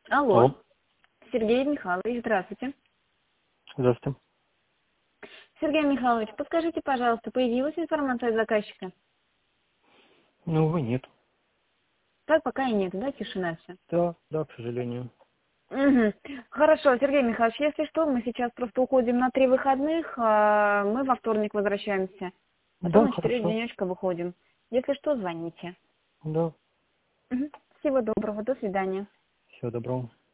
Алло, Алло, Сергей Михайлович, здравствуйте. здравствуйте. Сергей Михайлович, подскажите, пожалуйста, появилась информация от заказчика? Ну, увы, нет. Так пока и нет, да, тишина все. Да, к сожалению. Угу. Хорошо, Сергей Михайлович, если что, мы сейчас просто уходим на 3 выходных, а мы во вторник возвращаемся. Потом Да, на 4 хорошо. денечка выходим. Если что, звоните. Да, Мгм. Всего доброго, до свидания. всего доброго.